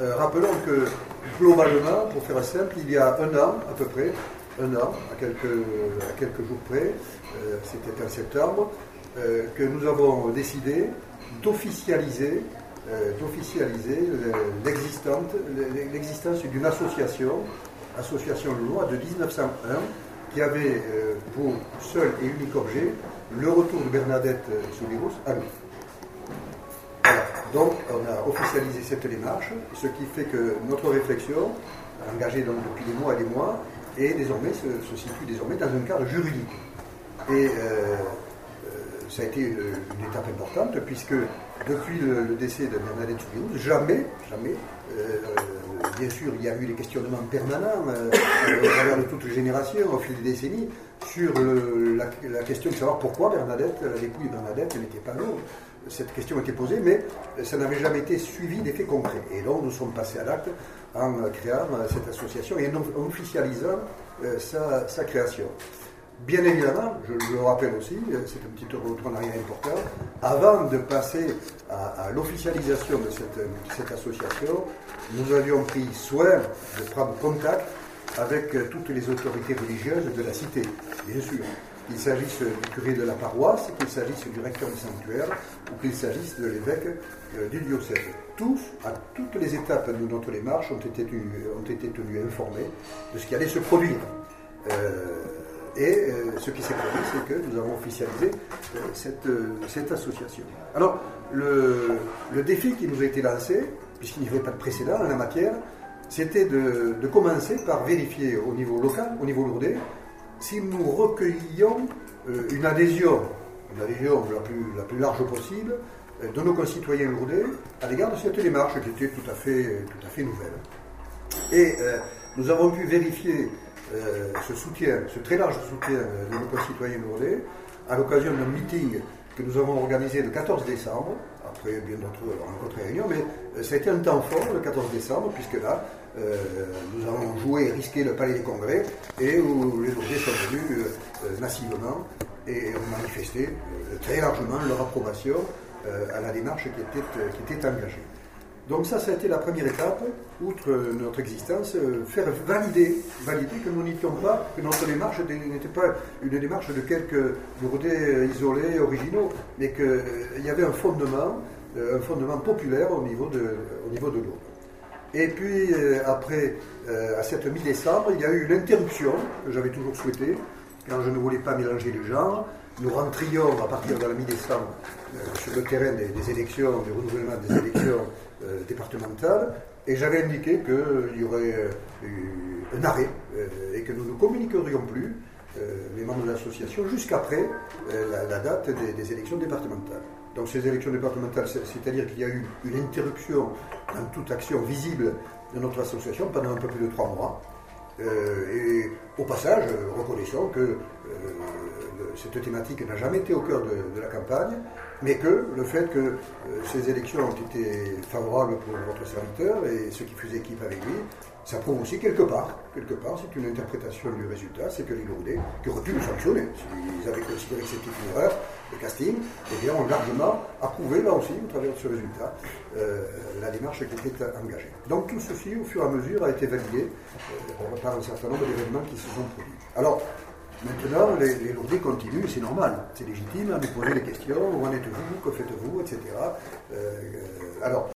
Rappelons que, globalement, pour faire simple, il y a un an, à peu près, à quelques jours près, c'était en septembre, que nous avons décidé d'officialiser l'existence d'une association lilloise de 1901, qui avait pour seul et unique objet le retour de Bernadette Soubirous à nous. Voilà. Donc on a officialisé cette démarche, ce qui fait que notre réflexion, engagée donc depuis des mois et des mois, et désormais se situe désormais dans un cadre juridique. Et ça a été une étape importante, puisque depuis le décès de Bernadette Soubirous, jamais, bien sûr, il y a eu des questionnements permanents à travers de toutes les générations, au fil des décennies, sur la question de savoir pourquoi Bernadette, l'époux de Bernadette, n'était pas là. Cette question était posée, mais ça n'avait jamais été suivi d'effets concrets. Et donc, nous sommes passés à l'acte en créant cette association et en officialisant sa création. Bien évidemment, je le rappelle aussi, c'est un petit retour en arrière important, avant de passer à l'officialisation de cette association, nous avions pris soin de prendre contact avec toutes les autorités religieuses de la cité, bien sûr. Qu'il s'agisse du curé de la paroisse, qu'il s'agisse du recteur du sanctuaire, ou qu'il s'agisse de l'évêque du diocèse. Tous, à toutes les étapes de notre démarche, ont été tenus informés de ce qui allait se produire. Et ce qui s'est produit, c'est que nous avons officialisé cette association. Alors, le défi qui nous a été lancé, puisqu'il n'y avait pas de précédent en la matière, c'était de commencer par vérifier au niveau local, au niveau lourdais, si nous recueillions une adhésion la plus large possible de nos concitoyens lourdais à l'égard de cette démarche qui était tout à fait nouvelle. Et nous avons pu vérifier ce soutien, ce très large soutien de nos concitoyens lourdais à l'occasion d'un meeting que nous avons organisé le 14 décembre, après bien d'autres rencontres et réunions, mais ça a été un temps fort le 14 décembre, puisque là, nous avons joué et risqué le palais des congrès, et où les Lourdais sont venus massivement et ont manifesté très largement leur approbation à la démarche qui était engagée. Donc ça a été la première étape, outre notre existence, faire valider que nous n'étions pas, que notre démarche n'était pas une démarche de quelques Lourdais isolés, originaux, mais qu'il y avait un fondement populaire au niveau de Lourdes. Et puis après, à cette mi-décembre, il y a eu une interruption que j'avais toujours souhaitée, quand je ne voulais pas mélanger les genres. Nous rentrions à partir de la mi-décembre sur le terrain des élections, du renouvellement des élections départementales, et j'avais indiqué qu'il y aurait un arrêt et que nous ne communiquerions plus, les membres de l'association, jusqu'après la date des élections départementales. Donc ces élections départementales, c'est-à-dire qu'il y a eu une interruption dans toute action visible de notre association pendant un peu plus de 3 mois. Et au passage, reconnaissons que cette thématique n'a jamais été au cœur de la campagne, mais que le fait que ces élections ont été favorables pour votre serviteur et ceux qui faisaient équipe avec lui, ça prouve aussi quelque part, c'est une interprétation du résultat, c'est que les Lourdais, qui auraient pu nous sanctionner, s'ils avaient considéré que c'était une erreur de casting, eh bien, ont largement approuvé, là aussi, au travers de ce résultat, la démarche qui était engagée. Donc tout ceci, au fur et à mesure, a été validé par un certain nombre d'événements qui se sont produits. Alors, maintenant, les Lourdais continuent, c'est normal, c'est légitime, à nous poser des questions, où en êtes-vous, que faites-vous, etc. Alors,